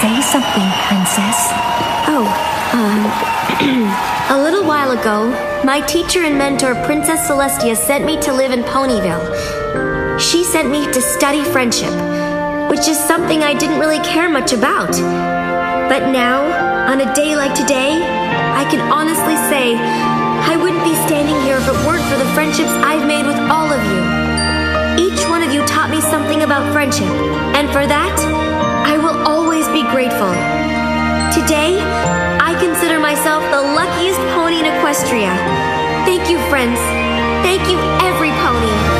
Say something, Princess. A little while ago, my teacher and mentor, Princess Celestia, sent me to live in Ponyville. She sent me to study friendship, which is something I didn't really care much about. But now, on a day like today, I can honestly say I wouldn't be standing here if it weren't for the friendships I've made with all of you. Each one of you taught me something about friendship, and for that, I will always be grateful. Today, I consider myself the luckiest pony in Equestria. Thank you, friends. Thank you, every pony.